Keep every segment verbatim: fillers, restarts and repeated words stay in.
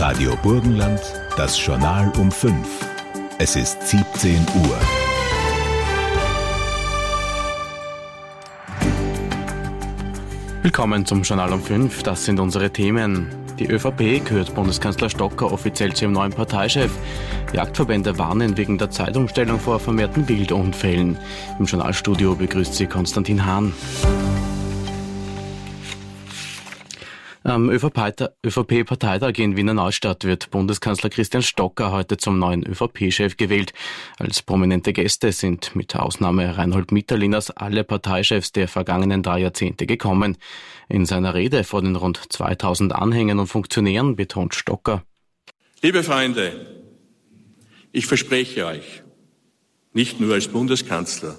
Radio Burgenland, das Journal um fünf. Es ist siebzehn Uhr. Willkommen zum Journal um fünf. Das sind unsere Themen. Die ÖVP kürt Bundeskanzler Stocker offiziell zu ihrem neuen Parteichef. Jagdverbände warnen wegen der Zeitumstellung vor vermehrten Wildunfällen. Im Journalstudio begrüßt sie Konstantin Hahn. Am ÖVP-Parteitag in Wiener Neustadt wird Bundeskanzler Christian Stocker heute zum neuen ÖVP-Chef gewählt. Als prominente Gäste sind mit Ausnahme Reinhold Mitterlehners alle Parteichefs der vergangenen drei Jahrzehnte gekommen. In seiner Rede vor den rund zweitausend Anhängern und Funktionären betont Stocker: Liebe Freunde, ich verspreche euch, nicht nur als Bundeskanzler,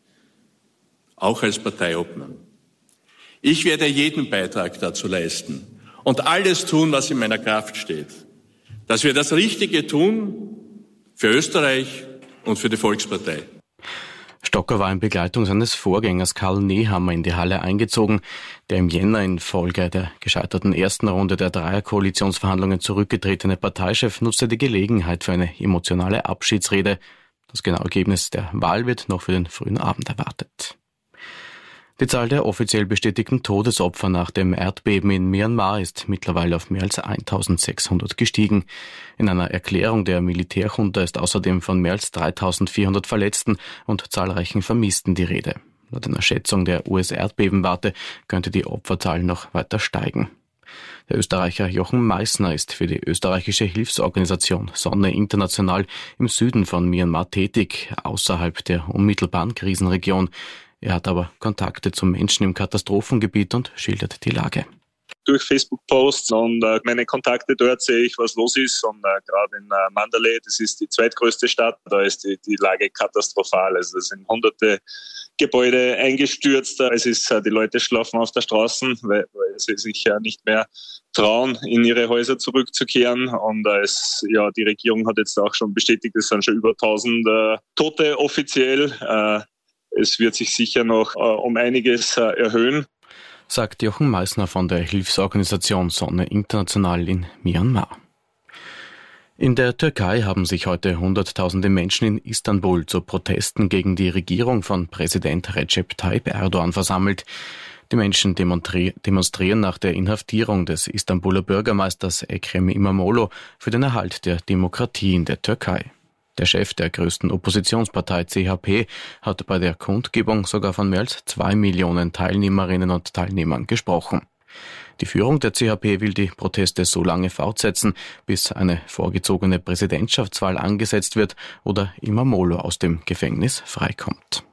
auch als Parteiobmann, ich werde jeden Beitrag dazu leisten und alles tun, was in meiner Kraft steht, dass wir das Richtige tun für Österreich und für die Volkspartei. Stocker war in Begleitung seines Vorgängers Karl Nehammer in die Halle eingezogen, der im Jänner infolge der gescheiterten ersten Runde der Dreierkoalitionsverhandlungen zurückgetretene Parteichef nutzte die Gelegenheit für eine emotionale Abschiedsrede. Das genaue Ergebnis der Wahl wird noch für den frühen Abend erwartet. Die Zahl der offiziell bestätigten Todesopfer nach dem Erdbeben in Myanmar ist mittlerweile auf mehr als eintausendsechshundert gestiegen. In einer Erklärung der Militärjunta ist außerdem von mehr als dreitausendvierhundert Verletzten und zahlreichen Vermissten die Rede. Laut einer Schätzung der U S-Erdbebenwarte könnte die Opferzahl noch weiter steigen. Der Österreicher Jochen Meissner ist für die österreichische Hilfsorganisation Sonne International im Süden von Myanmar tätig, außerhalb der unmittelbaren Krisenregion. Er hat aber Kontakte zu Menschen im Katastrophengebiet und schildert die Lage. Durch Facebook-Posts und äh, meine Kontakte dort sehe ich, was los ist. Und äh, gerade in äh, Mandalay, das ist die zweitgrößte Stadt, da ist die, die Lage katastrophal. Also da sind hunderte Gebäude eingestürzt. Es ist, äh, die Leute schlafen auf der Straße, weil, weil sie sich ja nicht mehr trauen, in ihre Häuser zurückzukehren. Und äh, es, ja, die Regierung hat jetzt auch schon bestätigt, es sind schon über tausend äh, Tote offiziell. Äh, Es wird sich sicher noch äh, um einiges äh, erhöhen, sagt Jochen Meissner von der Hilfsorganisation Sonne International in Myanmar. In der Türkei haben sich heute Hunderttausende Menschen in Istanbul zu Protesten gegen die Regierung von Präsident Recep Tayyip Erdogan versammelt. Die Menschen demonstrieren nach der Inhaftierung des Istanbuler Bürgermeisters Ekrem İmamoğlu für den Erhalt der Demokratie in der Türkei. Der Chef der größten Oppositionspartei C H P hat bei der Kundgebung sogar von mehr als zwei Millionen Teilnehmerinnen und Teilnehmern gesprochen. Die Führung der C H P will die Proteste so lange fortsetzen, bis eine vorgezogene Präsidentschaftswahl angesetzt wird oder İmamoğlu aus dem Gefängnis freikommt.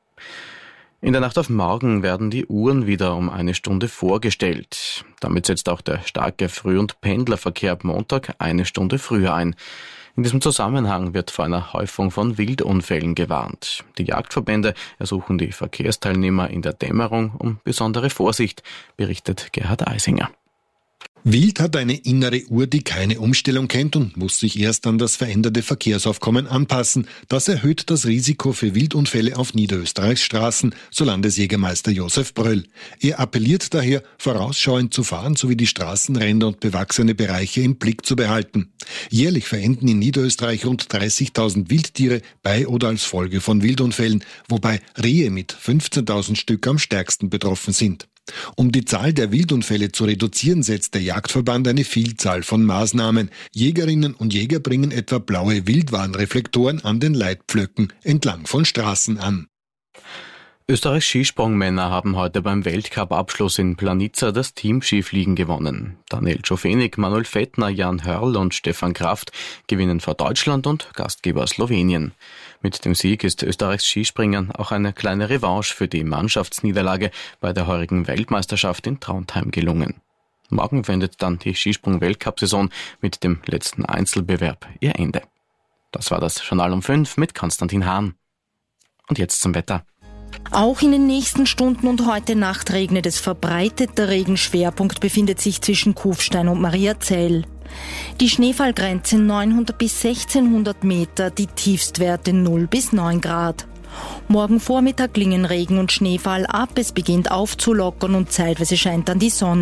In der Nacht auf morgen werden die Uhren wieder um eine Stunde vorgestellt. Damit setzt auch der starke Früh- und Pendlerverkehr ab Montag eine Stunde früher ein. In diesem Zusammenhang wird vor einer Häufung von Wildunfällen gewarnt. Die Jagdverbände ersuchen die Verkehrsteilnehmer in der Dämmerung um besondere Vorsicht, berichtet Gerhard Eisinger. Wild hat eine innere Uhr, die keine Umstellung kennt und muss sich erst an das veränderte Verkehrsaufkommen anpassen. Das erhöht das Risiko für Wildunfälle auf Niederösterreichs Straßen, so Landesjägermeister Josef Bröll. Er appelliert daher, vorausschauend zu fahren sowie die Straßenränder und bewachsene Bereiche im Blick zu behalten. Jährlich verenden in Niederösterreich rund dreißigtausend Wildtiere bei oder als Folge von Wildunfällen, wobei Rehe mit fünfzehntausend Stück am stärksten betroffen sind. Um die Zahl der Wildunfälle zu reduzieren, setzt der Jagdverband eine Vielzahl von Maßnahmen. Jägerinnen und Jäger bringen etwa blaue Wildwarnreflektoren an den Leitpflöcken entlang von Straßen an. Österreichs Skisprungmänner haben heute beim Weltcup-Abschluss in Planica das Team-Skifliegen gewonnen. Daniel Czofenik, Manuel Fettner, Jan Hörl und Stefan Kraft gewinnen vor Deutschland und Gastgeber Slowenien. Mit dem Sieg ist Österreichs Skispringern auch eine kleine Revanche für die Mannschaftsniederlage bei der heurigen Weltmeisterschaft in Trondheim gelungen. Morgen findet dann die Skisprung-Weltcup-Saison mit dem letzten Einzelbewerb ihr Ende. Das war das Journal um fünf mit Konstantin Hahn. Und jetzt zum Wetter. Auch in den nächsten Stunden und heute Nacht regnet es verbreitet. Der Regenschwerpunkt befindet sich zwischen Kufstein und Mariazell. Die Schneefallgrenze neunhundert bis sechzehnhundert Meter, die Tiefstwerte null bis neun Grad. Morgen Vormittag klingen Regen und Schneefall ab, es beginnt aufzulockern und zeitweise scheint dann die Sonne.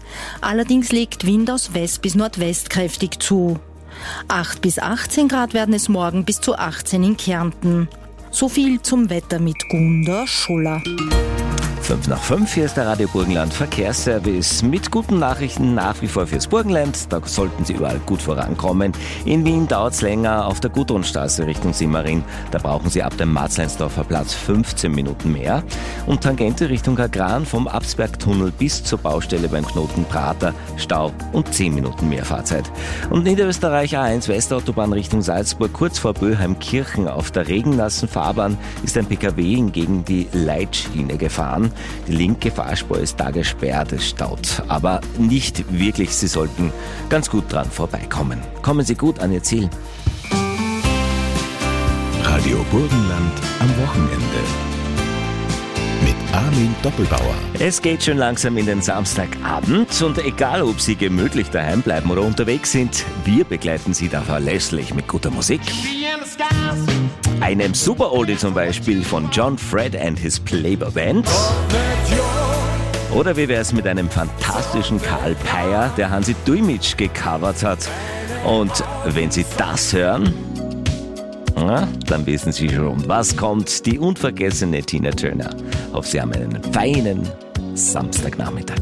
Allerdings legt Wind aus West bis Nordwest kräftig zu. acht bis achtzehn Grad werden es morgen, bis zu achtzehn in Kärnten. So viel zum Wetter mit Gunda Schuller. fünf nach fünf, hier ist der Radio Burgenland Verkehrsservice mit guten Nachrichten nach wie vor fürs Burgenland. Da sollten Sie überall gut vorankommen. In Wien dauert es länger auf der Gudrunstraße Richtung Simmering. Da brauchen Sie ab dem Marzleinsdorfer Platz fünfzehn Minuten mehr. Und Tangente Richtung Agran vom Absbergtunnel bis zur Baustelle beim Knoten Prater Stau und zehn Minuten mehr Fahrzeit. Und Niederösterreich A eins Westautobahn Richtung Salzburg kurz vor Böheimkirchen auf der regennassen Fahrbahn ist ein P K W gegen die Leitschiene gefahren. Die linke Fahrspur ist da gesperrt, es staut. Aber nicht wirklich, Sie sollten ganz gut dran vorbeikommen. Kommen Sie gut an Ihr Ziel. Radio Burgenland am Wochenende. Mit Armin Doppelbauer. Es geht schon langsam in den Samstagabend und egal, ob Sie gemütlich daheim bleiben oder unterwegs sind, wir begleiten Sie da verlässlich mit guter Musik. Einem Super Oldie zum Beispiel von John Fred and his Playboy Band. Oder wie wär's mit einem fantastischen Karl Peyer, der Hansi Dujmic gecovert hat. Und wenn Sie das hören, na, dann wissen Sie schon, was kommt. Die unvergessene Tina Turner. Auf Sie haben einen feinen Samstagnachmittag.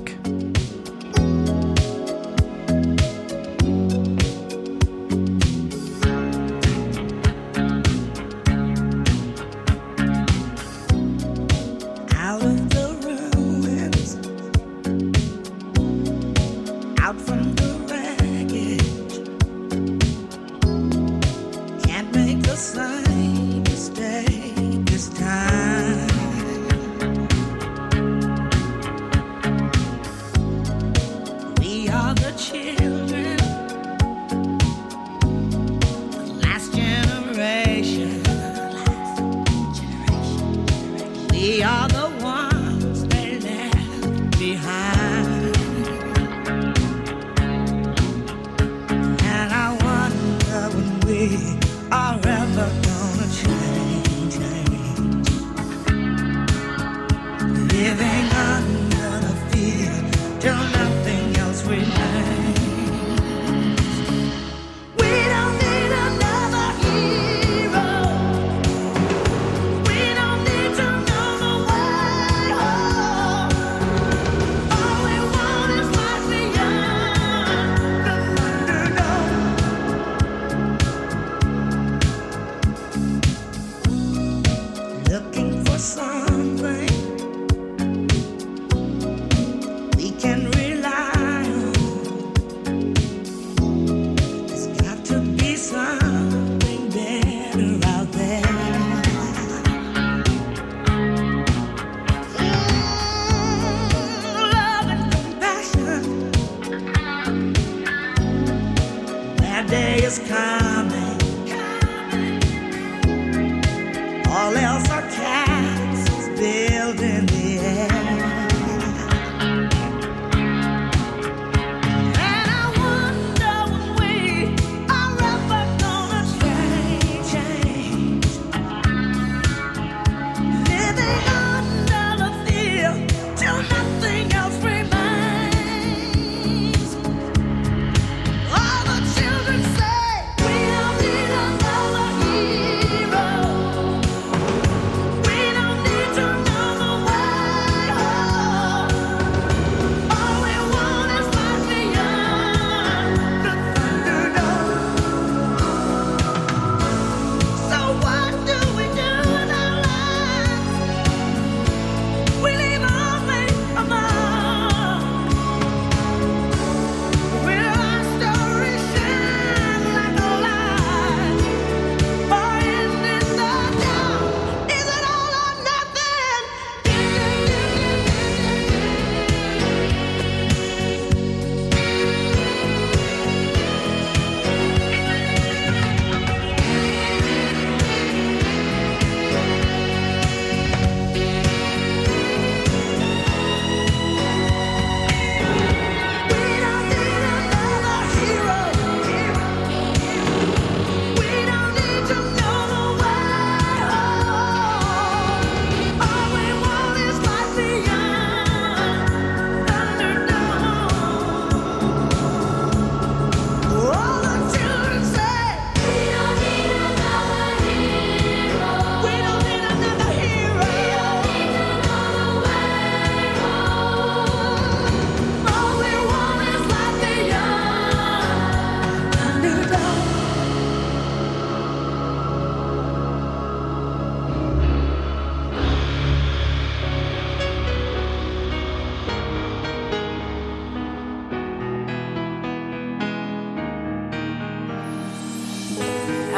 All the children say we are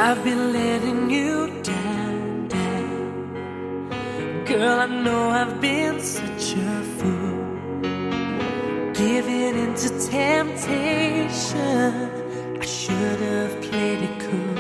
I've been letting you down, down. Girl, I know I've been such a fool, giving into temptation. I should have played it cool.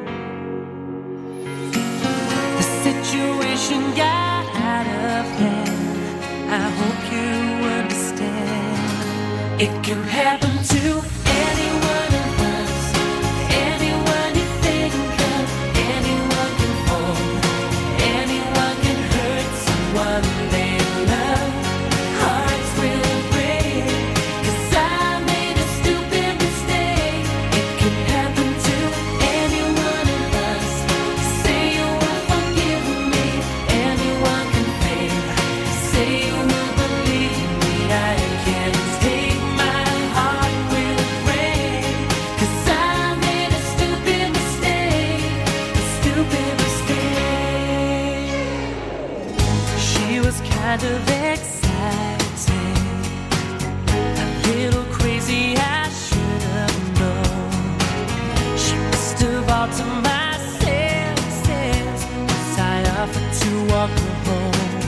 The situation got out of hand. I hope you understand. It can happen to anyone of us. Anyone you think of. Anyone can fall. Anyone can hurt someone they love. Hearts will break, 'cause I made a stupid mistake. It can happen to any one of us. Say you will forgive me. Anyone can fail. Say you will believe me. I can't take my heart will break, 'cause I made a stupid mistake. A stupid mistake. She was kind of exciting, a little crazy, I should have known. She must have altered my senses, 'cause I offered to walk her home.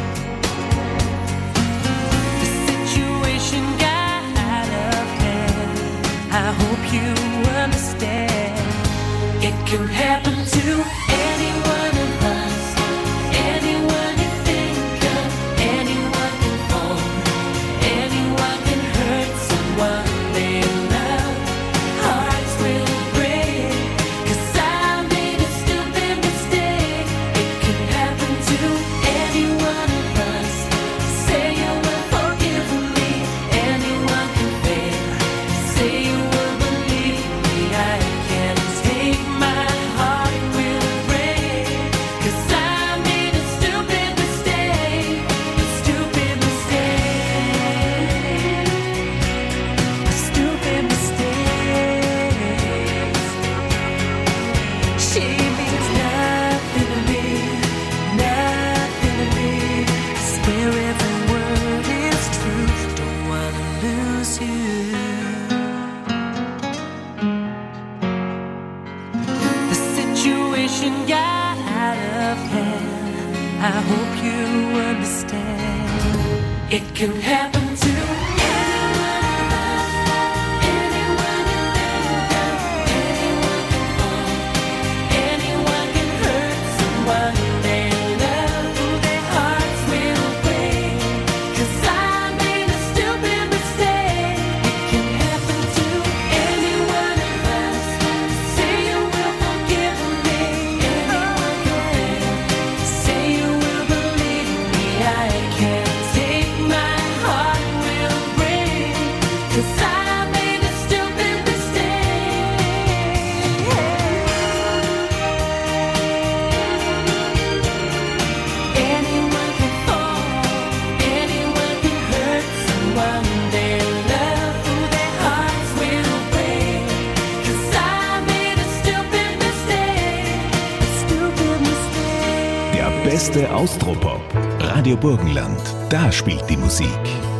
The situation got out of hand. I hope you understand. It can happen to any one of us. Anyone you think of. Anyone can fall. Anyone can hurt someone they love. Hearts will break, 'cause I made a stupid mistake. It can happen to any one of us. Say you will forgive me. Anyone can fail. Say you will believe me. I can't take my heart will break, 'cause I made a stupid mistake. A stupid mistake. A stupid mistake. She means nothing to me. Nothing to me. Swear every word is true. Don't wanna lose you. The situation got out of hand. I hope you understand. It can happen to anyone of us. Anyone you think of. Anyone can fall. Anyone can hurt someone they love. Their hearts will break, 'cause I made a stupid mistake. It can happen to any one of us. Say you will forgive me. Anyone can fail. Say you will believe me. I can't take my heart will break, 'cause I made a stupid mistake. Anyone can fall. Anyone can hurt someone they love. Their hearts will break, 'cause I made a stupid mistake. A stupid mistake. Der beste Austropop. Radio Burgenland. Da spielt die Musik.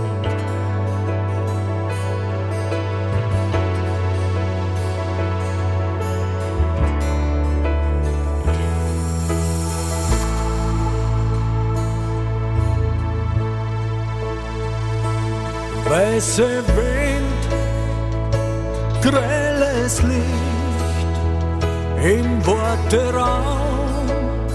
Weiße Wind, grelles Licht im Worteraum,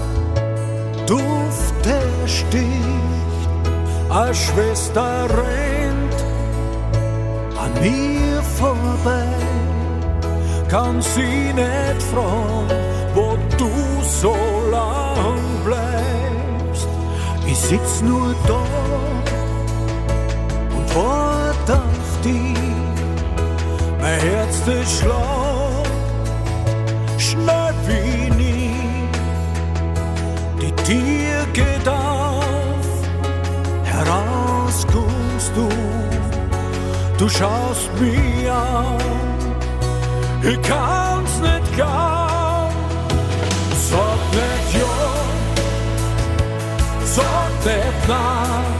Dufte sticht, als Schwester rennt an mir vorbei, kann sie nicht fragen, wo du so lang bleibst. Ich sitz nur da und wart auf dich, mein Herz das schlägt schnell wie nie. Die Tür geht auf, heraus kommst du, du schaust mich an, ich kann's nicht glauben. Sag nicht ja, sag nicht nein,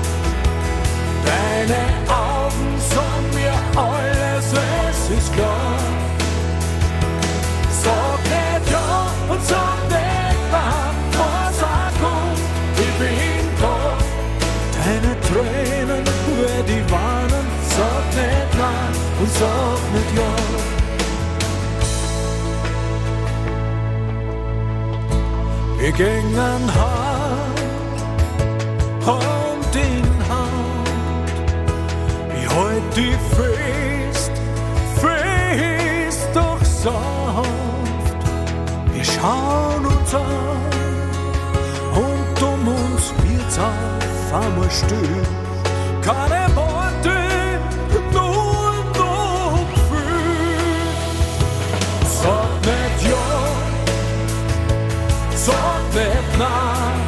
deine Augen sagen mir alles, es ist klar. Sag nicht Wir gingen Hand, Hand in Hand. Ich halt die fest, fest doch sanft. Wir schauen uns an und um uns wird's auf einmal still. Keine Worte, nur noch Gefühl. Sag nicht ja, sag nicht nein.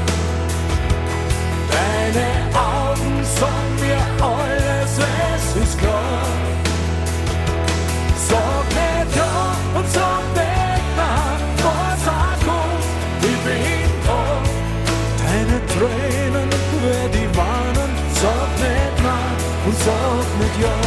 Deine Augen sagen mir alles, es ist klar. Sag nicht ja und sag nicht nein, was auch kommt, ich bin da. Deine Tränen werd ich warnen, sag nicht nein und sag nicht ja.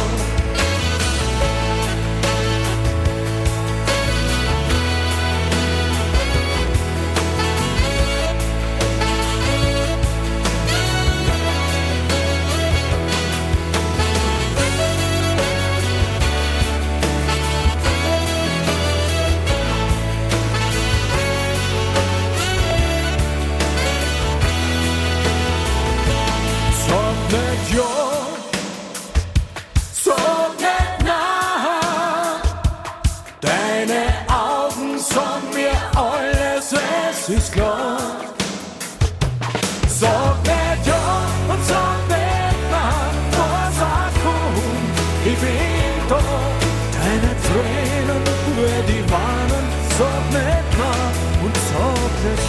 Ist klar. Sag nicht ja und sag nicht nein, was auch kommt, ich bin da. Deine Tränen werd ich warnen, sag nicht nein und sag nicht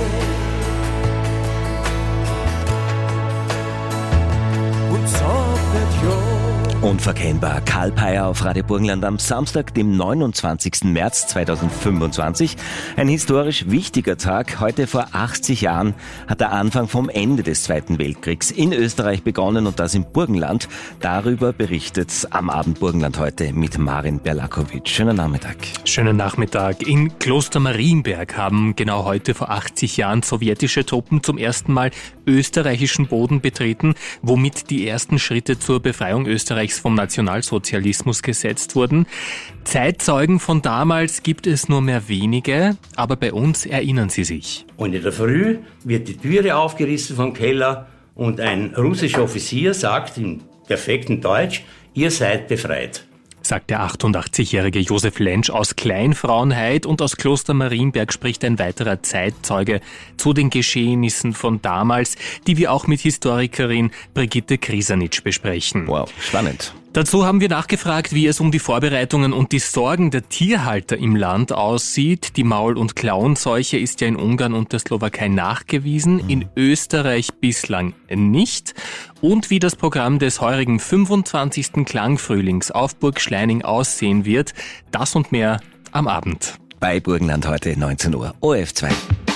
ja. Und sag nicht ja. Unverkennbar. Karl Peyer auf Radio Burgenland am Samstag, dem neunundzwanzigsten März zweitausendfünfundzwanzig. Ein historisch wichtiger Tag. Heute vor achtzig Jahren hat der Anfang vom Ende des Zweiten Weltkriegs in Österreich begonnen und das im Burgenland. Darüber berichtet am Abend Burgenland heute mit Marin Berlakovic. Schönen Nachmittag. Schönen Nachmittag. In Kloster Marienberg haben genau heute vor achtzig Jahren sowjetische Truppen zum ersten Mal österreichischen Boden betreten, womit die ersten Schritte zur Befreiung Österreichs vom Nationalsozialismus gesetzt wurden. Zeitzeugen von damals gibt es nur mehr wenige, aber bei uns erinnern sie sich. Und in der Früh wird die Türe aufgerissen vom Keller und ein russischer Offizier sagt in perfektem Deutsch, ihr seid befreit. Sagt der achtundachtzigjährige Josef Lentsch aus Kleinfrauenhaid, und aus Kloster Marienberg spricht ein weiterer Zeitzeuge zu den Geschehnissen von damals, die wir auch mit Historikerin Brigitte Krisanitsch besprechen. Wow, spannend. Dazu haben wir nachgefragt, wie es um die Vorbereitungen und die Sorgen der Tierhalter im Land aussieht. Die Maul- und Klauenseuche ist ja in Ungarn und der Slowakei nachgewiesen, in Österreich bislang nicht. Und wie das Programm des heurigen fünfundzwanzigsten Klangfrühlings auf Burg Schleining aussehen wird, das und mehr am Abend. Bei Burgenland heute neunzehn Uhr, O R F zwei.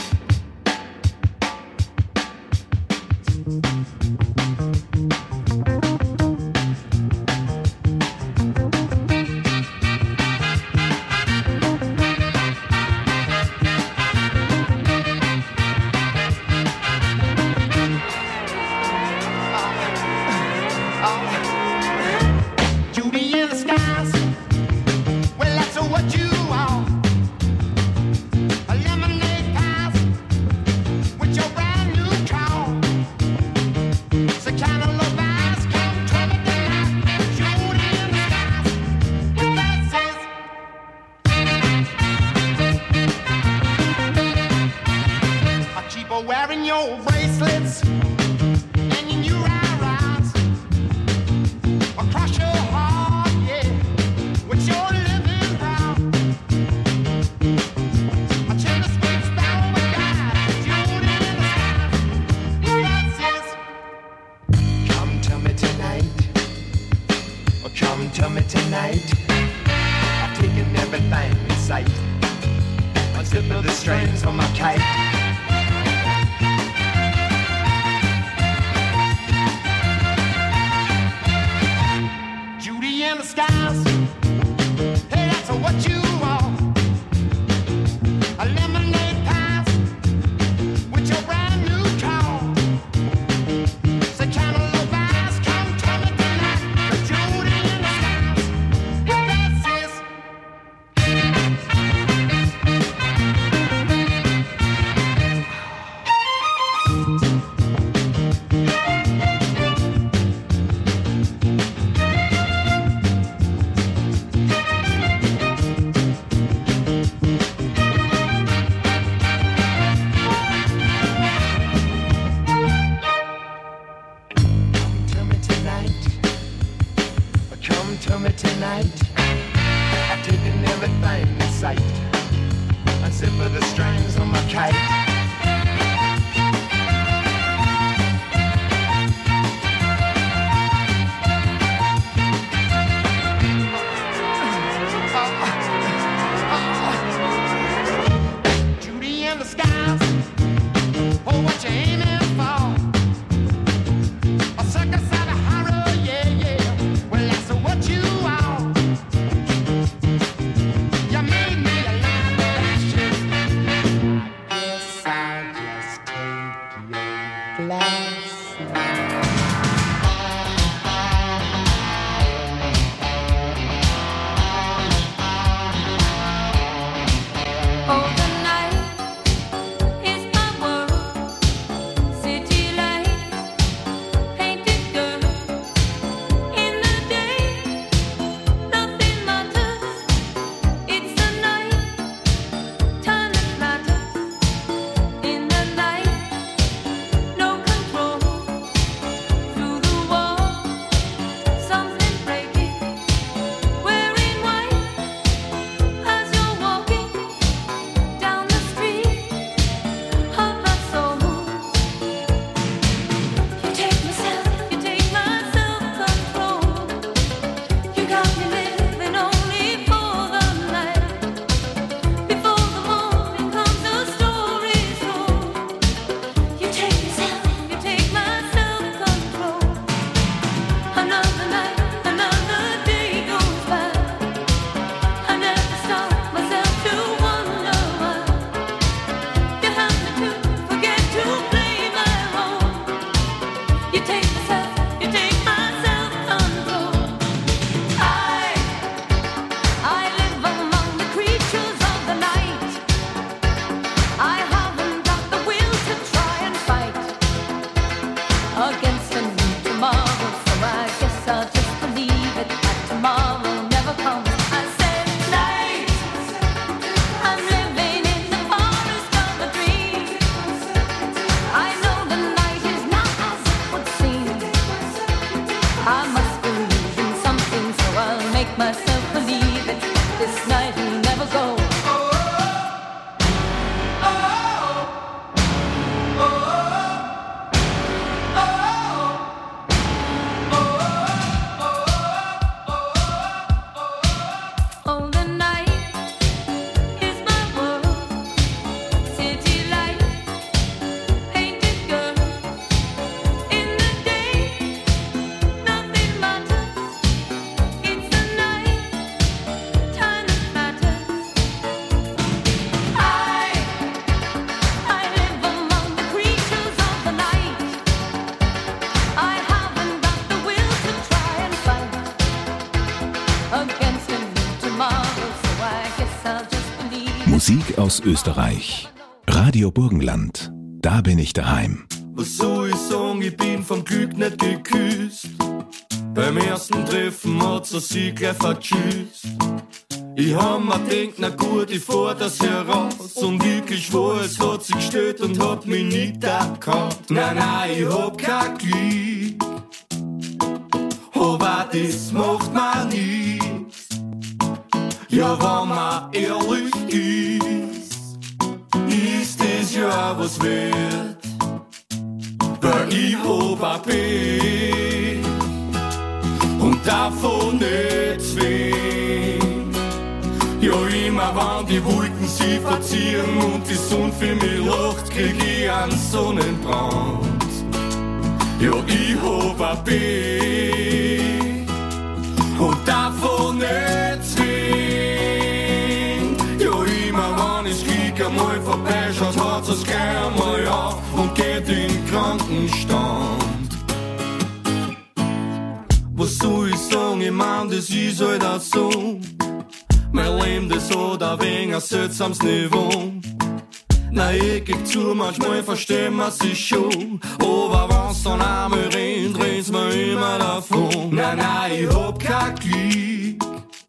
Wearing your bracelets and your new eyes across your heart, yeah, with your living brown. A telescope's down with God, June in the sky. God says, come to me tonight, or come to me tonight. I've taken everything in sight, unzipping the strings from my kite. Skies. Hey, that's what you are. A lemonade pass with your brand new car. So kind of low eyes, come tell me tonight. The Judy in the skies. This is Musik aus Österreich. Radio Burgenland. Da bin ich daheim. Was soll ich sagen, ich bin vom Glück nicht geküsst. Beim ersten Treffen hat sie sich gleich vertschüsst. Ich hab mir gedacht, na gut, ich fahr das heraus. Und wirklich war, es hat sich gestellt und hat mich nicht erkannt. Nein, nein, ich hab kein Glück. Aber das macht mir nichts. Ja, wenn man ehrlich ist, ist das ja was wert. Weil ich hab ein Bett und davon nicht wen. Ja, immer wenn die Wolken sie verzieren und die Sonne für mich lacht, krieg ich einen Sonnenbrand. Ja, ich hab ein Bett und davon nicht wen. Ja, immer wenn ich krieg einmal vorbeischaut, hat es gleich einmal auf und geht in den Krankenstand. Was soll ich sagen, ich mein, das ist halt auch so. Mein Leben, das hat ein wenig ein seltsames Niveau. Na, ich geb zu, manchmal verstehen wir sich schon. Aber wenn's dann einmal rennt, rennt's mir immer davon. Nein, nein, ich hab kein Glück.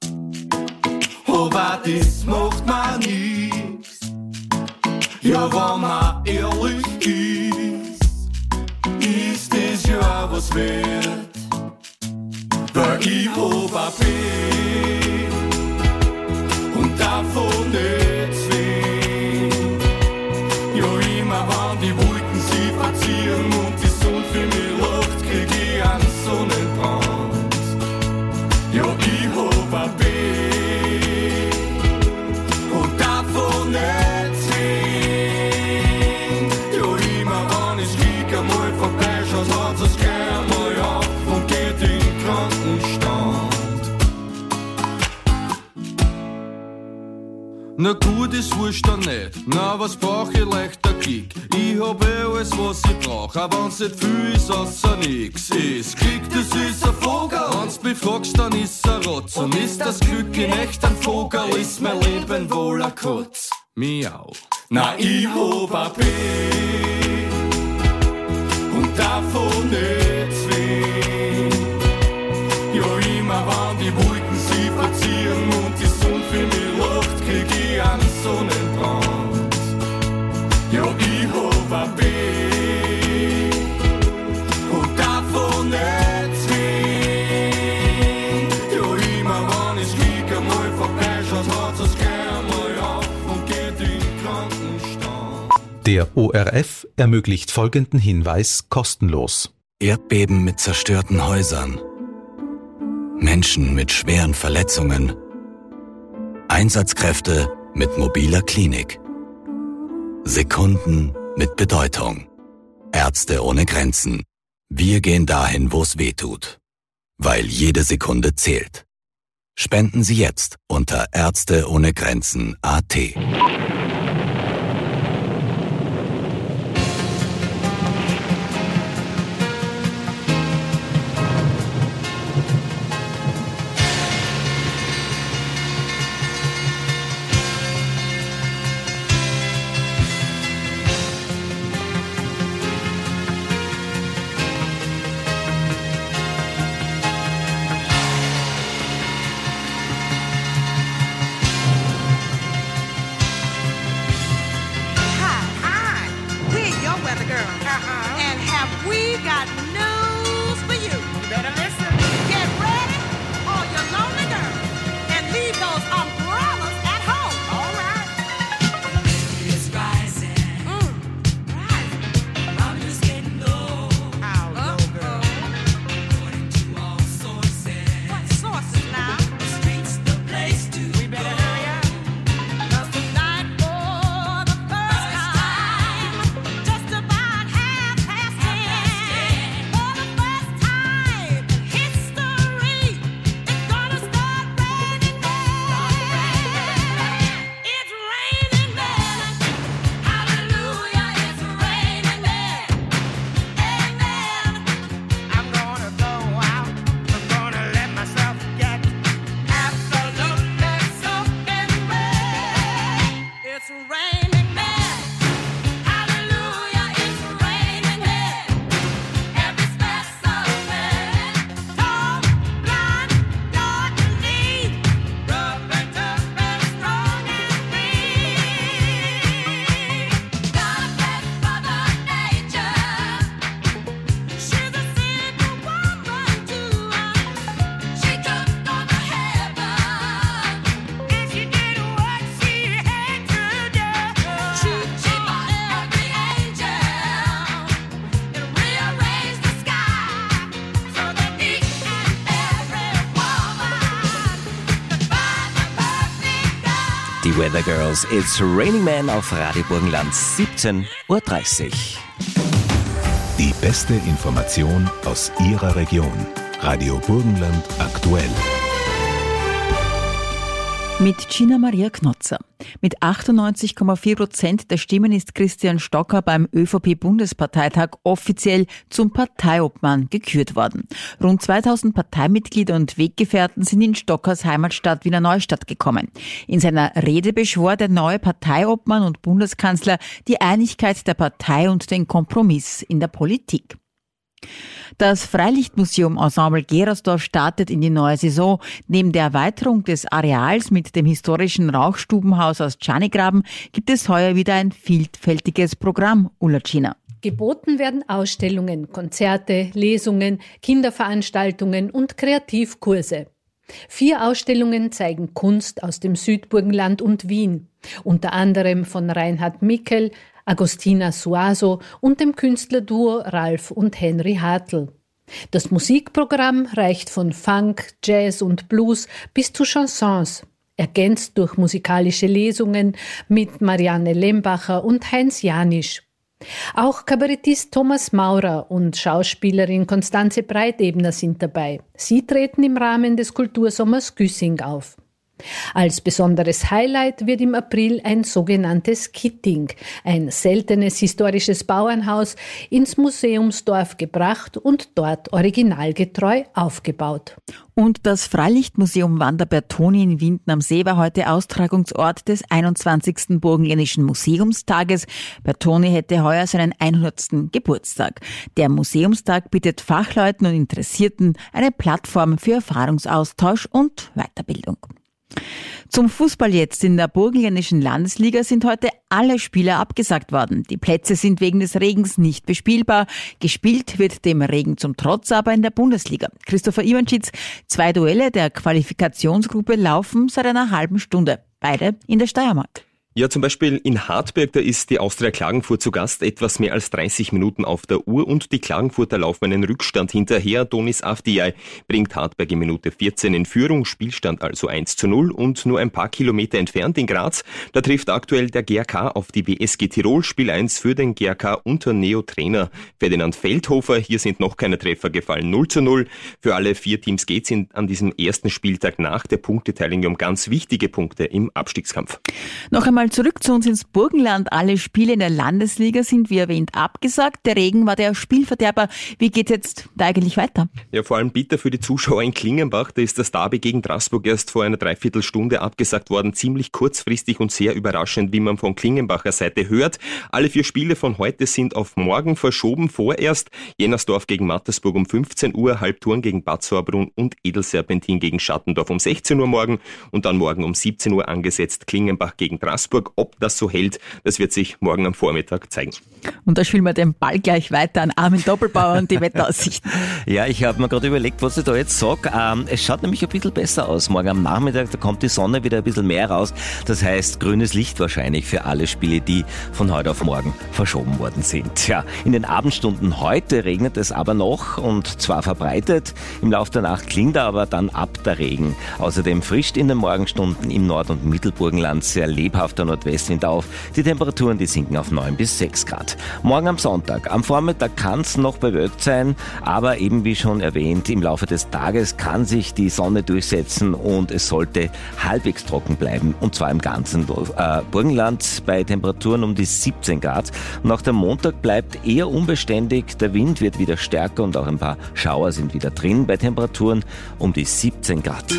Aber das macht mir nichts. Ja, wenn man ehrlich ist, ist das ja was wert. Weil ich hab ein Bett und davon nichts wen. Ja, immer wenn die Wolken sie verzieren und die Sonne für mich lacht, krieg ich einen Sonnenbrand. Ja, ich hab ein Bett und davon nichts wen. Ja, immer wenn ich krieg einmal vorbeischaut, hat es gleich einmal auf und geht in den Krankenstand. Na gut, ist wurscht dann nicht. Na, was brauch ich? Leichter Kick. Ich hab eh alles, was ich brauch. Auch wenn's nicht viel ist, außer nix ist. Klick, das ist ein Vogel. Wenn's befragst, dann ist er Rotz. Und ist das Glück in echt ein Vogel, ist mein Leben wohl ein Kotz. Miau. Na, ich hab ein Bett und davon nichts wen. Ja, immer wenn die Wolken sie verzieren und die Sonne für mich lacht, krieg ich einen Sonnenbrand. Ja, ich hab ein Bett und davon nichts wen. Ja, immer wenn ich krieg einmal vorbeischaut, hat es gleich einmal auf und geht in den Krankenstand. Der O R F ermöglicht folgenden Hinweis kostenlos. Erdbeben mit zerstörten Häusern. Menschen mit schweren Verletzungen. Einsatzkräfte mit mobiler Klinik. Sekunden mit Bedeutung. Ärzte ohne Grenzen. Wir gehen dahin, wo es weh tut. Weil jede Sekunde zählt. Spenden Sie jetzt unter Ärzte ohne Grenzen Punkt a t. Die Weather Girls, It's Raining Man auf Radio Burgenland, siebzehn Uhr dreißig. Die beste Information aus Ihrer Region. Radio Burgenland aktuell. Mit Gina Maria Knotzer. Mit achtundneunzig Komma vier Prozent der Stimmen ist Christian Stocker beim ÖVP-Bundesparteitag offiziell zum Parteiobmann gekürt worden. Rund zweitausend Parteimitglieder und Weggefährten sind in Stockers Heimatstadt Wiener Neustadt gekommen. In seiner Rede beschwor der neue Parteiobmann und Bundeskanzler die Einigkeit der Partei und den Kompromiss in der Politik. Das Freilichtmuseum Ensemble Gerersdorf startet in die neue Saison. Neben der Erweiterung des Areals mit dem historischen Rauchstubenhaus aus Tschanigraben gibt es heuer wieder ein vielfältiges Programm, Ulla Tschina. Geboten werden Ausstellungen, Konzerte, Lesungen, Kinderveranstaltungen und Kreativkurse. Vier Ausstellungen zeigen Kunst aus dem Südburgenland und Wien, unter anderem von Reinhard Mickel, Agostina Suaso und dem Künstlerduo Ralf und Henry Hartl. Das Musikprogramm reicht von Funk, Jazz und Blues bis zu Chansons, ergänzt durch musikalische Lesungen mit Marianne Lembacher und Heinz Janisch. Auch Kabarettist Thomas Maurer und Schauspielerin Konstanze Breitebner sind dabei. Sie treten im Rahmen des Kultursommers Güssing auf. Als besonderes Highlight wird im April ein sogenanntes Kitting, ein seltenes historisches Bauernhaus, ins Museumsdorf gebracht und dort originalgetreu aufgebaut. Und das Freilichtmuseum Wanda Bertoni in Winden am See war heute Austragungsort des einundzwanzigsten Burgenländischen Museumstages. Bertoni hätte heuer seinen hundertsten Geburtstag. Der Museumstag bietet Fachleuten und Interessierten eine Plattform für Erfahrungsaustausch und Weiterbildung. Zum Fußball jetzt. In der burgenländischen Landesliga sind heute alle Spiele abgesagt worden. Die Plätze sind wegen des Regens nicht bespielbar. Gespielt wird dem Regen zum Trotz aber in der Bundesliga. Christopher Iwanschitz, zwei Duelle der Qualifikationsgruppe laufen seit einer halben Stunde. Beide in der Steiermark. Ja, zum Beispiel in Hartberg, da ist die Austria Klagenfurt zu Gast, etwas mehr als dreißig Minuten auf der Uhr und die Klagenfurter laufen einen Rückstand hinterher. Donis Avdiay bringt Hartberg in Minute vierzehn in Führung, Spielstand also eins zu null und nur ein paar Kilometer entfernt in Graz. Da trifft aktuell der G R K auf die W S G Tirol, Spiel eins für den G R K unter Neo-Trainer Ferdinand Feldhofer. Hier sind noch keine Treffer gefallen, null zu null. Für alle vier Teams geht's in, an diesem ersten Spieltag nach der Punkteteilung um ganz wichtige Punkte im Abstiegskampf. Noch einmal zurück zu uns ins Burgenland. Alle Spiele in der Landesliga sind, wie erwähnt, abgesagt. Der Regen war der Spielverderber. Wie geht jetzt da eigentlich weiter? Ja, vor allem bitter für die Zuschauer in Klingenbach. Da ist das Derby gegen Straßburg erst vor einer Dreiviertelstunde abgesagt worden. Ziemlich kurzfristig und sehr überraschend, wie man von Klingenbacher Seite hört. Alle vier Spiele von heute sind auf morgen verschoben. Vorerst Jennersdorf gegen Mattersburg um fünfzehn Uhr, Halbturn gegen Bad Sauerbrunn und Edelserpentin gegen Schattendorf um sechzehn Uhr morgen und dann morgen um siebzehn Uhr angesetzt Klingenbach gegen Straßburg. Ob das so hält, das wird sich morgen am Vormittag zeigen. Und da spielen wir den Ball gleich weiter an Armin Doppelbauer und die Wetteraussichten. Ja, ich habe mir gerade überlegt, was ich da jetzt sage. Ähm, es schaut nämlich ein bisschen besser aus. Morgen am Nachmittag, da kommt die Sonne wieder ein bisschen mehr raus. Das heißt, grünes Licht wahrscheinlich für alle Spiele, die von heute auf morgen verschoben worden sind. Tja, in den Abendstunden heute regnet es aber noch und zwar verbreitet. Im Laufe der Nacht klingt aber dann ab der Regen. Außerdem frischt in den Morgenstunden im Nord- und Mittelburgenland sehr lebhafter Nordwestwind auf. Die Temperaturen, die sinken auf neun bis sechs Grad. Morgen am Sonntag, am Vormittag kann es noch bewölkt sein, aber eben wie schon erwähnt, im Laufe des Tages kann sich die Sonne durchsetzen und es sollte halbwegs trocken bleiben, und zwar im ganzen äh, Burgenland bei Temperaturen um die siebzehn Grad. Und auch der Montag bleibt eher unbeständig, der Wind wird wieder stärker und auch ein paar Schauer sind wieder drin bei Temperaturen um die siebzehn Grad.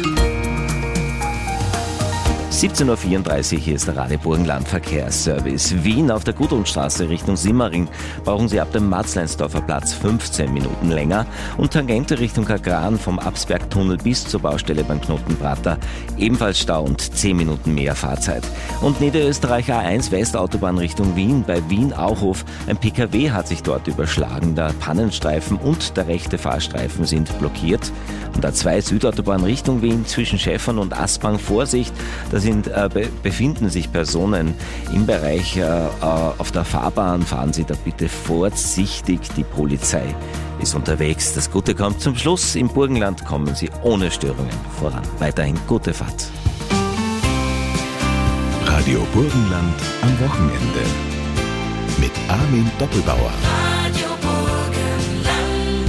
siebzehn Uhr vierunddreißig, hier ist der Radio Burgenland Verkehrsservice. Wien auf der Gudrunstraße Richtung Simmering brauchen Sie ab dem Matzleinsdorfer Platz fünfzehn Minuten länger und Tangente Richtung Kagran vom Absbergtunnel bis zur Baustelle beim Knotenprater ebenfalls Stau und zehn Minuten mehr Fahrzeit. Und Niederösterreich A eins Westautobahn Richtung Wien bei Wien-Auhof. Ein P K W hat sich dort überschlagen. Der Pannenstreifen und der rechte Fahrstreifen sind blockiert. Und A zwei Südautobahn Richtung Wien zwischen Schäffern und Aspang Vorsicht. Da sind, äh, be- befinden sich Personen im Bereich äh, auf der Fahrbahn. Fahren Sie da bitte vorsichtig. Die Polizei ist unterwegs. Das Gute kommt zum Schluss. Im Burgenland kommen Sie ohne Störungen voran. Weiterhin gute Fahrt. Radio Burgenland am Wochenende. Mit Armin Doppelbauer. Radio Burgenland.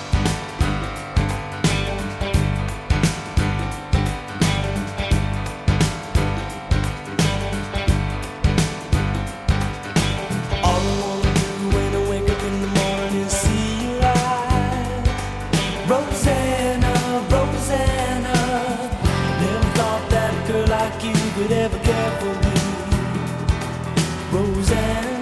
All I wanna do when I wake up in the morning is see you light. Rosanna, Rosanna, never thought that a girl like you could ever care for me. Rosanna.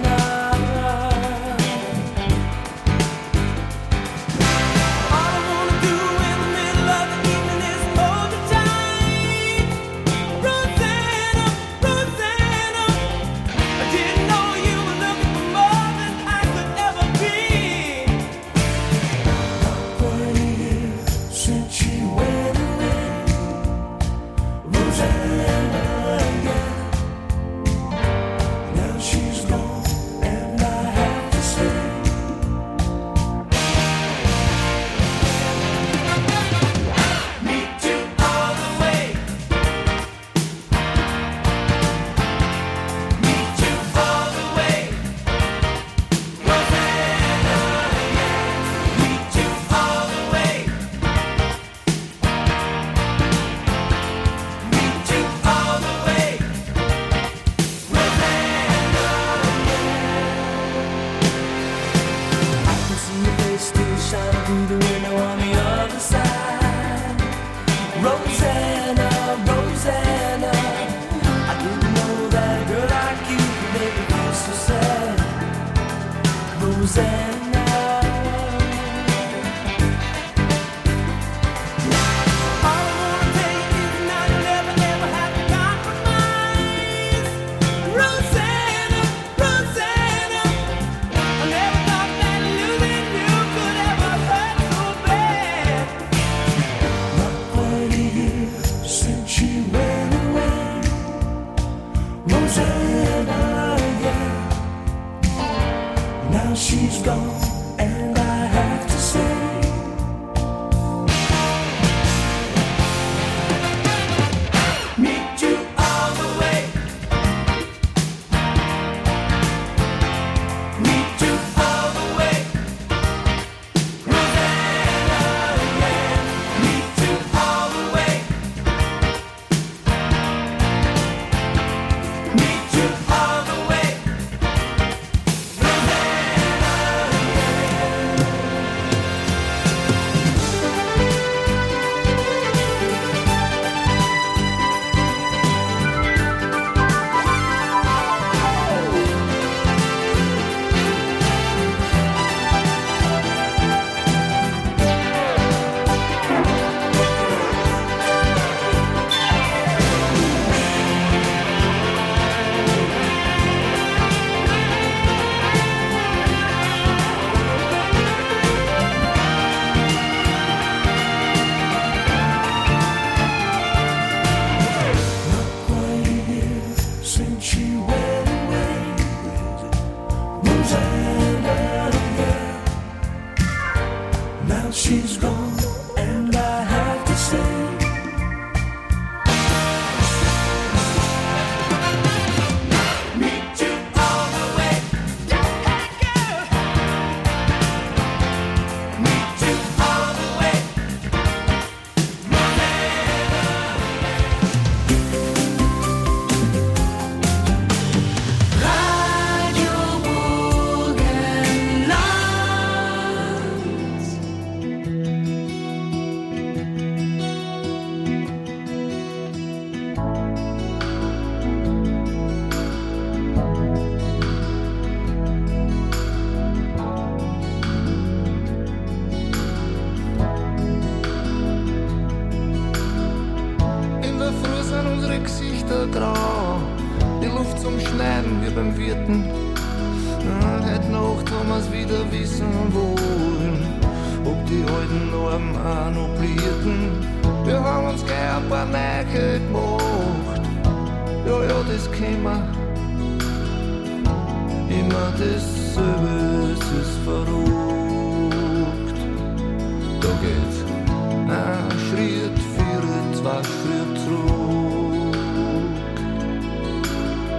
Schritt, vier, zwei Schritt zurück.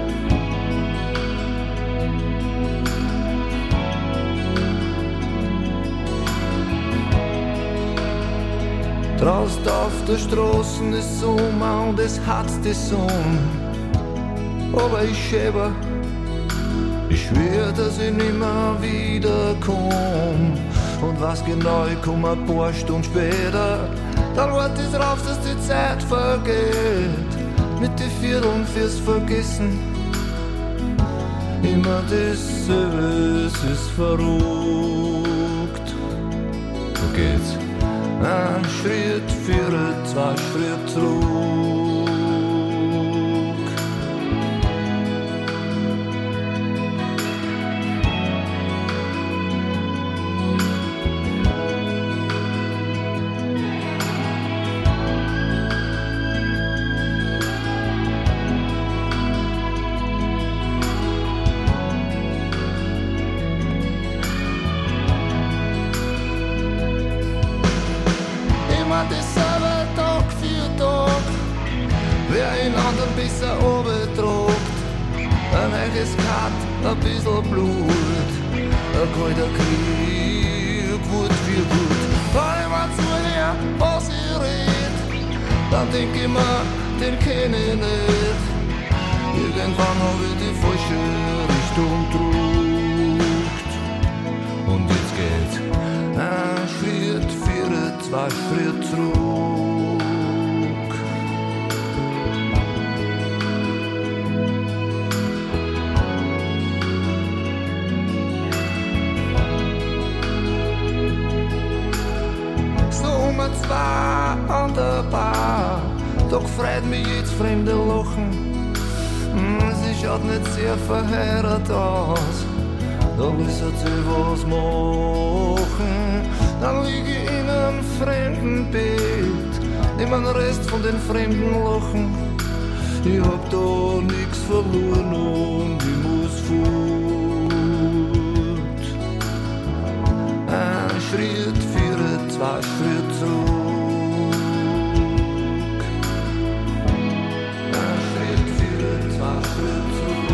Draußen auf der Straße ist Sommer und es hat die Sonne. Aber ich schäber, ich schwör, dass ich nimmer wiederkomm. Und was genau, ich komm ein paar Stunden später. Dann wart ich drauf, dass die Zeit vergeht. Mit die Vierteln fürs Vergessen. Immer dasselbe, es ist verrückt. So geht's. Ein Schritt für zwei Schritt zurück. Besser obentragt, ein neues Kat, ein bisschen Blut, ein kalter Krieg wird viel gut. Wenn man zu mir, was ich red, dann denk ich mir, den kenn ich nicht. Irgendwann hab ich die falsche Richtung gedrückt. Und jetzt geht's ein Schritt für zwei Schritt zurück. Zwar an der Bar, doch freut mich jetzt fremde Lachen. Sie schaut nicht sehr verheiratet aus, doch müssen sie was machen. Dann lieg ich in einem fremden Bett, nimm einen Rest von den fremden Lachen. Ich hab da nix verloren und ich muss fort. Ein Schritt für zwei Schritt zurück. Ein Schritt für zwei Schritt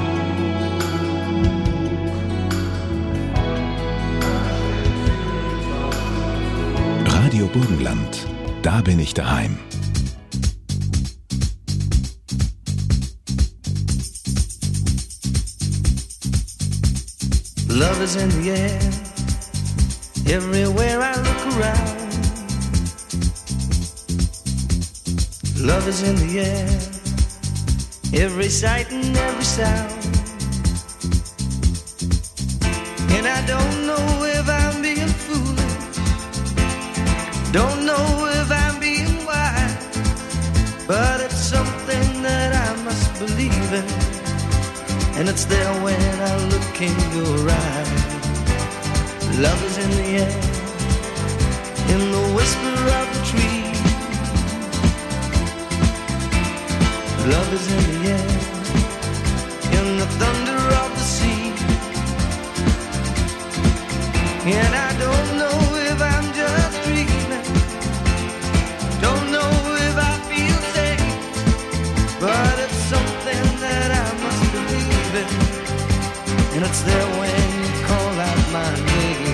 zurück. Radio Burgenland, da bin ich daheim. Love is in the air, everywhere I look around. Love is in the air, every sight and every sound. And I don't know if I'm being foolish, don't know if I'm being wise, but it's something that I must believe in, and it's there when I look in your eyes. Love is in the air, in the whisper of the tree. Love is in the air, in the thunder of the sea. And I don't know if I'm just dreaming, don't know if I feel safe, but it's something that I must believe in, and it's there when you call out my name.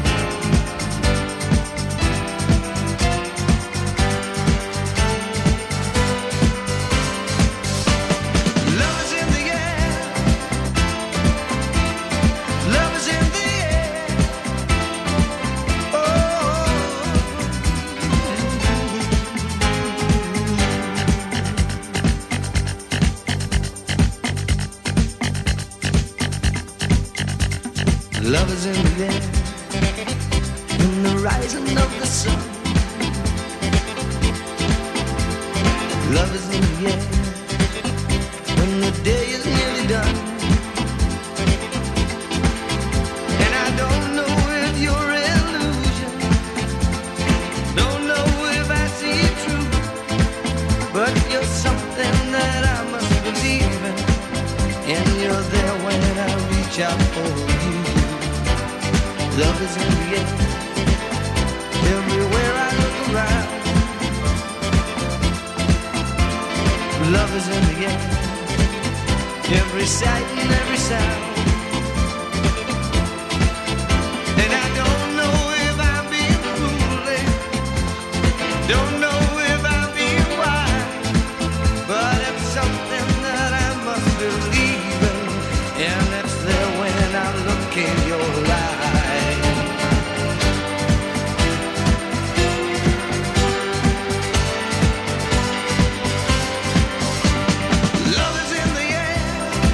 Love is in the air, in the rising of the sun. Love is in the air, when the day is nearly done. And I don't know if you're illusion, don't know if I see it true, but you're something that I must believe in, and you're there when I reach out for you. Love is in the air, everywhere I look around. Love is in the air, every sight and every sound. And I don't know if I'm being foolish, don't know in your life. Love is in the air.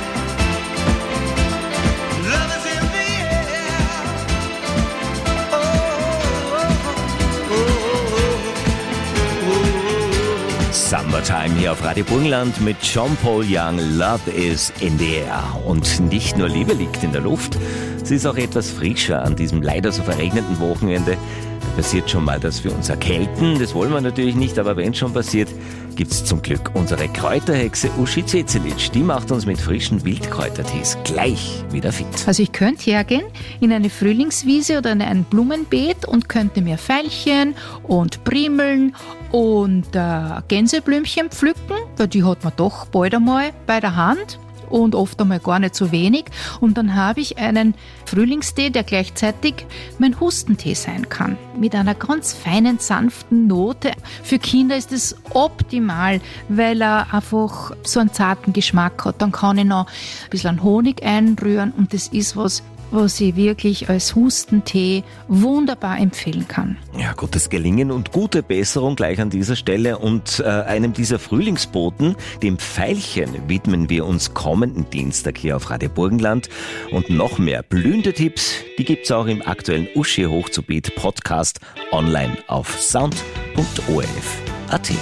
Love is in the air. Oh, oh, oh, oh, oh. Summertime hier auf Radio Burgenland mit Jean-Paul Young. Love is in the air. Und nicht nur Liebe liegt in der Luft, sie ist auch etwas frischer an diesem leider so verregneten Wochenende. Da passiert schon mal, dass wir uns erkälten. Das wollen wir natürlich nicht, aber wenn es schon passiert, gibt es zum Glück unsere Kräuterhexe Uschi Cecilic. Die macht uns mit frischen Wildkräutertees gleich wieder fit. Also ich könnte hergehen in eine Frühlingswiese oder in ein Blumenbeet und könnte mir Veilchen und Primeln und äh, Gänseblümchen pflücken, weil die hat man doch bald einmal bei der Hand und oft einmal gar nicht so wenig. Und dann habe ich einen Frühlingstee, der gleichzeitig mein Hustentee sein kann. Mit einer ganz feinen, sanften Note. Für Kinder ist es optimal, weil er einfach so einen zarten Geschmack hat. Dann kann ich noch ein bisschen Honig einrühren und das ist was, was ich wirklich als Hustentee wunderbar empfehlen kann. Ja, gutes Gelingen und gute Besserung gleich an dieser Stelle. Und äh, einem dieser Frühlingsboten, dem Veilchen, widmen wir uns kommenden Dienstag hier auf Radio Burgenland. Und noch mehr blühende Tipps, die gibt's auch im aktuellen Uschi Hochzubeet Podcast online auf sound punkt o r f punkt a t.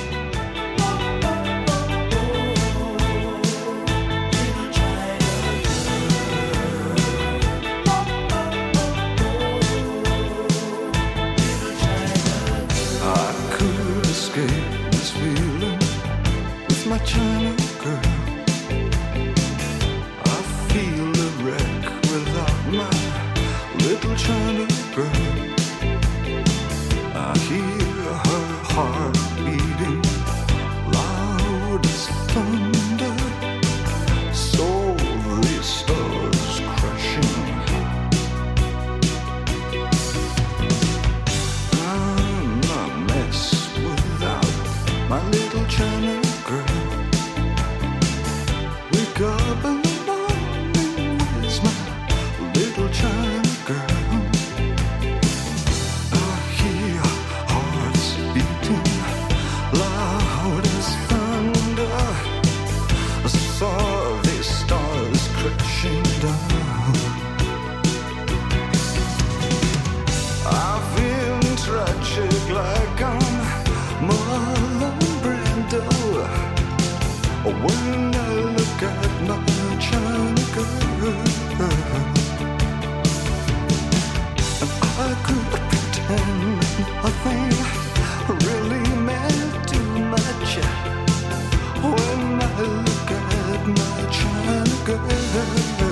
This feeling with my China girl. I feel a wreck without my little China girl. I hear her heart beating loud as thunder. So the stars crashing. I'm a mess without my little China girl. Wake up in the morning, where's my little China girl? I hear hearts beating loud as thunder. I saw the stars crashing down. I feel tragic like I'm Marlon Brando when I look at my China girl. And I could pretend nothing really meant too much when I look at my China girl.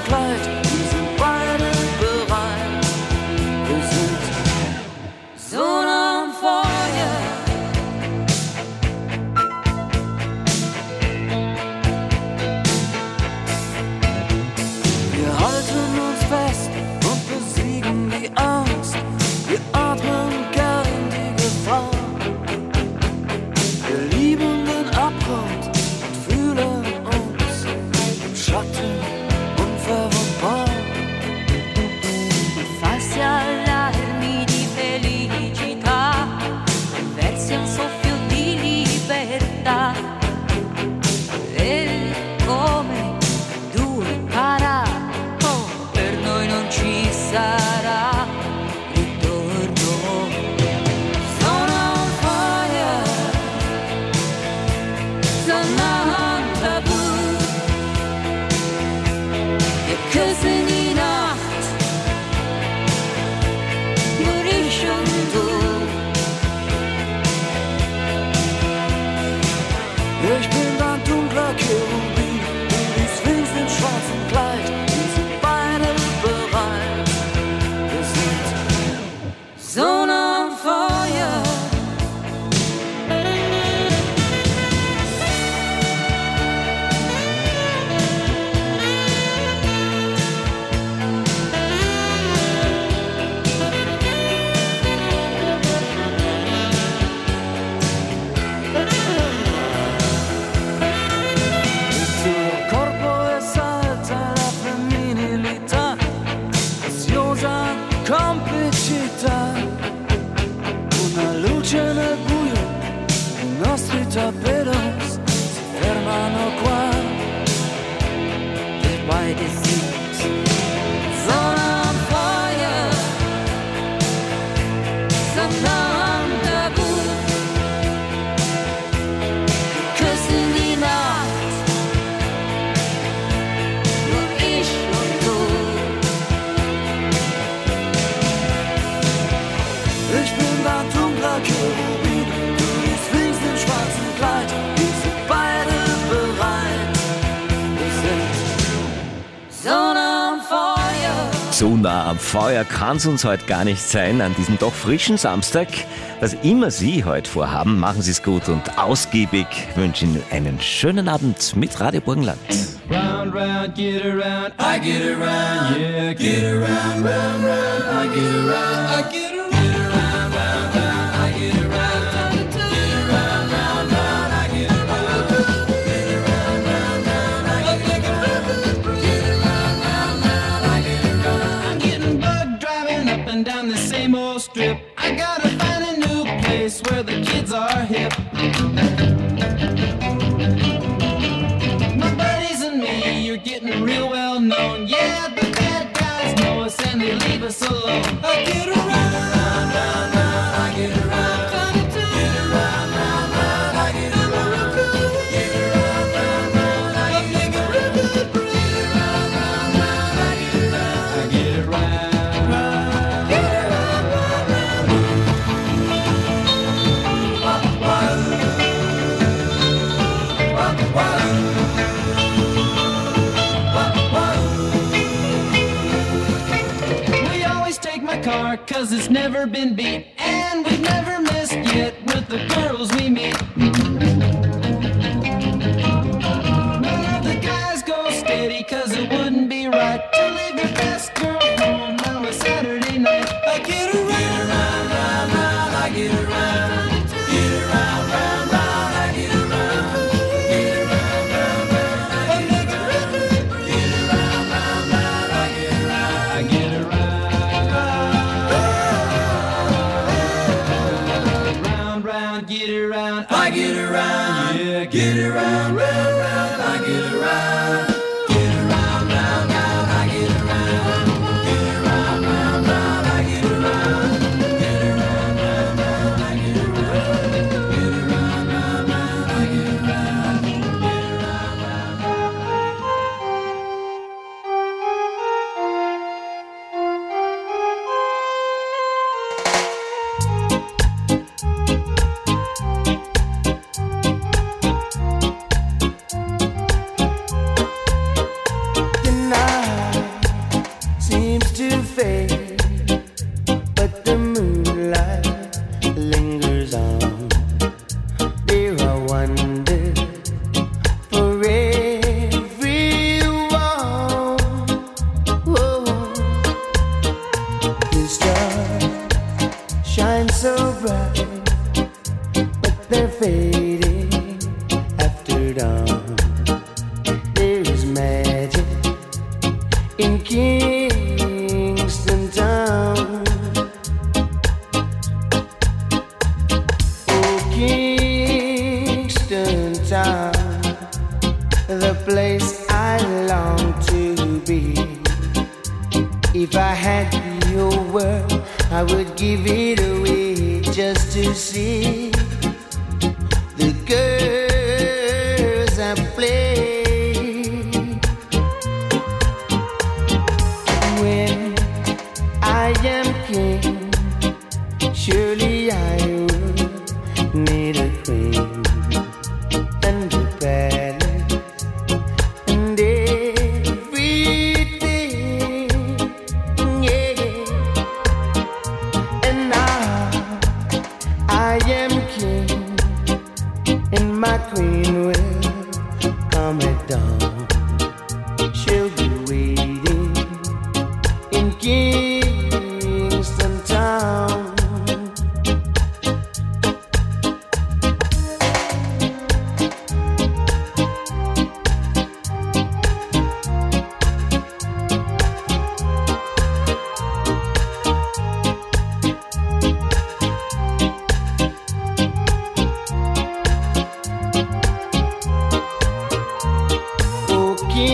Kleid, wir sind beide bereit. Wir sind so nah am Feuer. Wir halten uns fest und besiegen die Angst. Wir atmen gern die Gefahr. Wir lieben den Abgrund und fühlen uns im Schatten unverwundbar. Face all'armi di felicità, versi un soffio di libertà. E come due para, oh, per noi non ci sarà ritorno. Sono on fire, sono on taboo. Because in die Nacht nur ich und du. Ich bin ein dunkler Cherubin, die Sphinx im schwarzen Kleid. Wir sind beide bereit. Wir sind so nah am Feuer. Il tuo corpo è salta la femminilità, ansiosa complicità. Una luce nel buio, i nostri torpedos si fermano qua. Dead by disease. Sono on fire, sono on taboo. Because in die Nacht nur ich und du. Ich bin ein dunkler Cherubin, du die Sphinx im schwarzen Kleid. Wir sind beide bereit. Wir sind so nah am Feuer. So nah am Feuer kann es uns heute gar nicht sein, an diesem doch frischen Samstag. Was immer Sie heute vorhaben, machen Sie es gut und ausgiebig. Ich wünsche Ihnen einen schönen Abend mit Radio Burgenland. Round, round, get around, I get around, yeah, get around, round, round, I get around, I get around, round, round, round, I get around, get around, round, round, I get around, get around, round, round, I get around, get around, round, round, I get around. I'm getting bugged driving up and down the same old strip. I gotta find a new place where the kids are hip. My buddies and me, you're getting real well known. Yeah, the bad guys know us and they leave us alone. I get around, round, round, round, I get around, get around, round, round, I get around, get around, round, round, I get around, get around, round, round, I get around, I get around, round, get around, round, round, round, round. We always take my car cause it's never been beat, and we've never missed yet with the girls we meet. None of the guys go steady cause it wouldn't be right to leave your best girl home on a Saturday night. I get around, round, round, round, I get around, get around, round, round, I get around, get around, round, round, I get around, get around, round, round, I get around, I get around, round, round, get around, I get around, yeah, get around, round, round, I get around. Get around, round, round, I get around. Get around, round, round, I get around. Get around, round, round, I get around. Get around, round, round, I get around. Get around, round, round. they're fading after dawn. There is magic in Kingston Town. Oh, Kingston Town, the place I long to be. If I had your world, I would give it away just to see the girls I play. When I am king, surely I would need a queen and a palace and everything, yeah. And now I am king, and my queen will come at dawn. She'll be waiting in Kingston Town. Oh,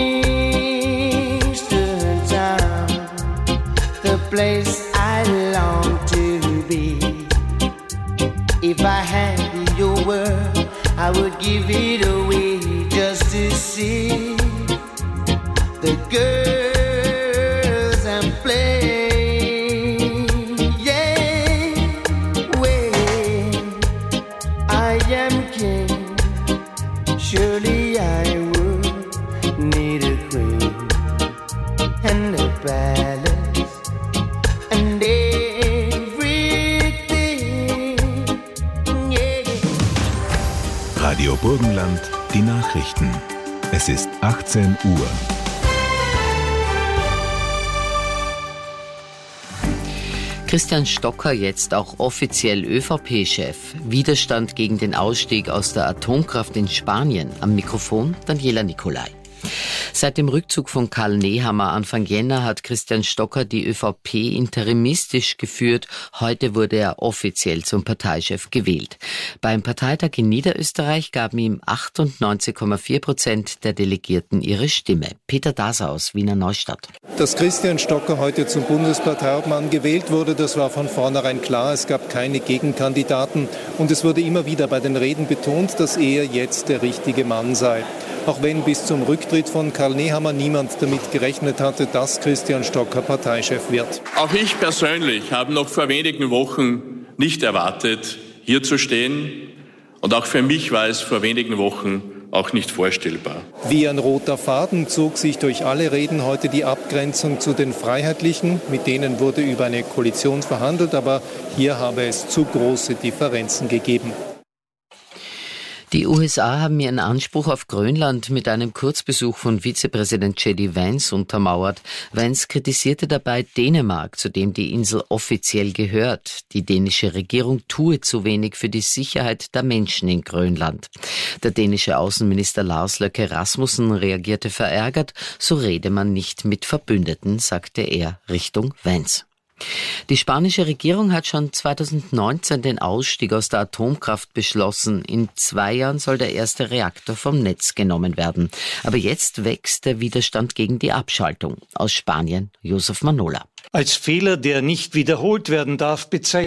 Kingston Town, the place I long to be. If I had your word, I would give it away just to see the girls and play. Yeah, when I am king, surely I would need a queen and a palace and everything, yeah. Radio Burgenland, die Nachrichten. Es ist achtzehn Uhr. Christian Stocker jetzt auch offiziell ÖVP-Chef. Widerstand gegen den Ausstieg aus der Atomkraft in Spanien. Am Mikrofon Daniela Nicolai. Seit dem Rückzug von Karl Nehammer Anfang Jänner hat Christian Stocker die ÖVP interimistisch geführt. Heute wurde er offiziell zum Parteichef gewählt. Beim Parteitag in Niederösterreich gaben ihm achtundneunzig Komma vier Prozent der Delegierten ihre Stimme. Peter Daser aus Wiener Neustadt. Dass Christian Stocker heute zum Bundesparteiobmann gewählt wurde, das war von vornherein klar. Es gab keine Gegenkandidaten und es wurde immer wieder bei den Reden betont, dass er jetzt der richtige Mann sei. Auch wenn bis zum Rücktritt von Karl Nehammer niemand damit gerechnet hatte, dass Christian Stocker Parteichef wird. Auch ich persönlich habe noch vor wenigen Wochen nicht erwartet, hier zu stehen. Und auch für mich war es vor wenigen Wochen auch nicht vorstellbar. Wie ein roter Faden zog sich durch alle Reden heute die Abgrenzung zu den Freiheitlichen. Mit denen wurde über eine Koalition verhandelt, aber hier habe es zu große Differenzen gegeben. Die U S A haben ihren Anspruch auf Grönland mit einem Kurzbesuch von Vizepräsident J D Vance untermauert. Vance kritisierte dabei Dänemark, zu dem die Insel offiziell gehört. Die dänische Regierung tue zu wenig für die Sicherheit der Menschen in Grönland. Der dänische Außenminister Lars Løkke Rasmussen reagierte verärgert. So rede man nicht mit Verbündeten, sagte er Richtung Vance. Die spanische Regierung hat schon zweitausendneunzehn den Ausstieg aus der Atomkraft beschlossen. In zwei Jahren soll der erste Reaktor vom Netz genommen werden. Aber jetzt wächst der Widerstand gegen die Abschaltung. Aus Spanien, Josef Manola. Als Fehler, der nicht wiederholt werden darf, bezeichnet